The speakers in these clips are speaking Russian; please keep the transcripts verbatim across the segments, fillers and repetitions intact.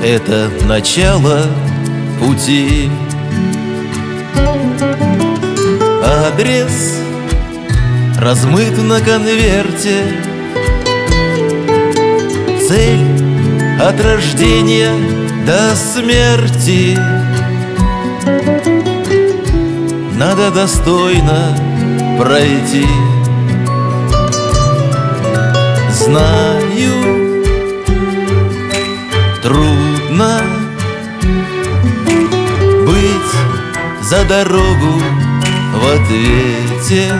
это начало пути. Адрес размыт на конверте, цель от рождения до смерти. Надо достойно пройти. Знаю, трудно быть за дорогу в ответе.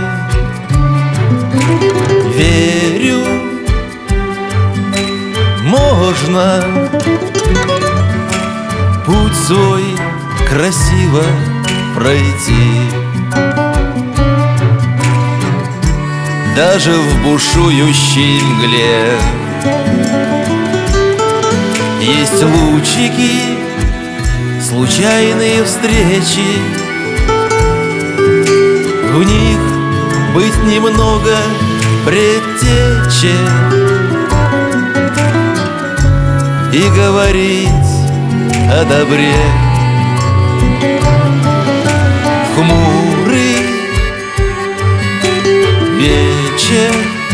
Верю, можно путь свой красиво пройти. Даже в бушующей мгле есть лучики, случайные встречи. В них быть немного предтече и говорить о добре. Хмурый вечер,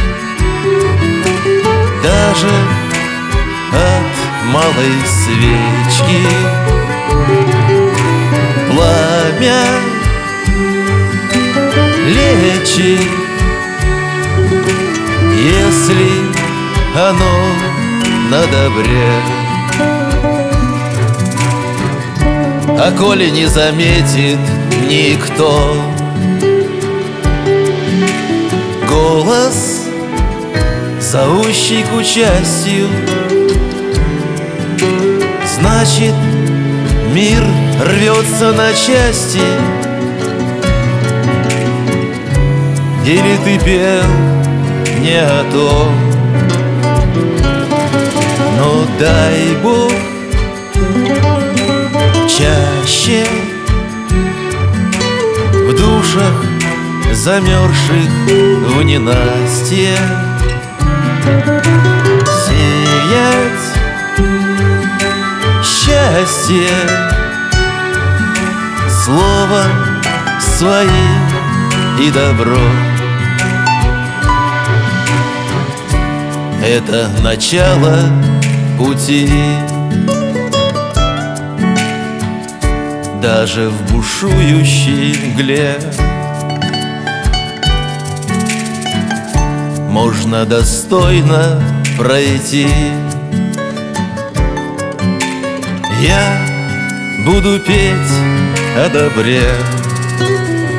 даже от малой свечки пламя лечит, если оно на добре. А коли не заметит никто, голос, зовущий к участию, значит, мир рвется на части. Или ты пел не о том, но дай Бог чаще в душах замерзших в ненастье сеять счастье словом своим и добро. Это начало пути. Даже в бушующей мгле можно достойно пройти. Я буду петь о добре.